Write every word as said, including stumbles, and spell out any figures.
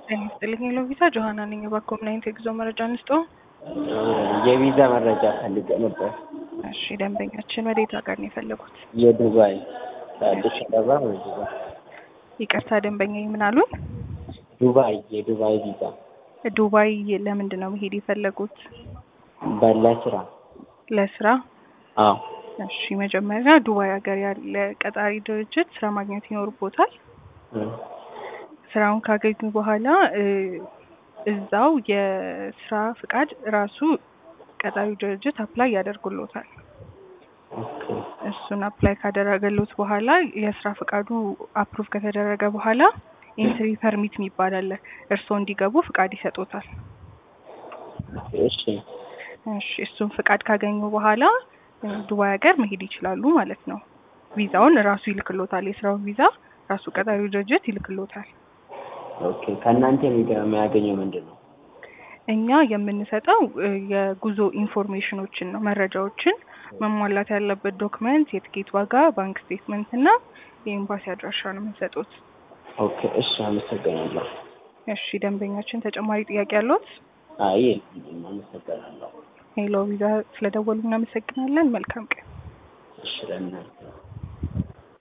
ጤና ይስጥልኝ ሎቪዛ ጆሃና ነኝ። በኮምናይት ኤግዞ መረጃ አንስቶ የቪዛ መረጃ ፈልጌ ነበር። እሺ ደንበኛችን ወዴት ሀገር ነው የፈለጉት? የዱባይ ከአዲስ አበባ ወደ ዱባይ። ይቅርታ ደንበኛዬ ምን አሉን? ዱባይ የዱባይ ቪዛ። ዱባይ ለምንድን ነው መሄድ የፈለጉት? በለስራ። ለስራ? አዎ። እሺ መጀመሪያ ዱባይ ሀገር ያለ ቀጣሪ ድርጅት ስራ ማግኘት ይኖርቦታል። ስራውን ካገኙ በኋላ እዛው የስራ ፍቃድ ራሱ ቀጣሪ ድርጅት አፕላይ ያደርጉልዎታል። እሱን አፕላይ ካደረገሉት በኋላ የስራ ፍቃዱ አፕሩቭ ከተደረገ በኋላ ኢንትሪ ፐርሚት የሚባል አለ። እርስዎ እንዲገቡ ፍቃድ ይሰጡታል። እሺ እሺ እሱን ፍቃድ ካገኙ በኋላ ዱባይ ሀገር መሄድ ይችላሉ ማለት ነው። ቪዛውን ራሱ ይልክልዎታል። የስራውን ቪዛ ራሱ ቀጣሪው ድርጅት ይልክልዎታል። ኦኬ ከእናንተ የሚያገኘው ምንድን ነው? እኛ የምንሰጠው የጉዞ ኢንፎርሜሽኖችን ነው፣ መረጃዎችን፣ መሟላት ያለበት ዶክመንት፣ የትኬት ዋጋ፣ ባንክ ስቴትመንት እና የኤምባሲ አድራሻ ነው የምንሰጡት። ኦኬ እሺ አመሰግናለሁ። እሺ ደንበኛችን ተጨማሪ ጥያቄ አለዎት? አይ አመሰግናለሁ። ሄሎ ቪዛ ስለደወሉ እናመሰግናለን። መልካም ቀን። እሺ ለምን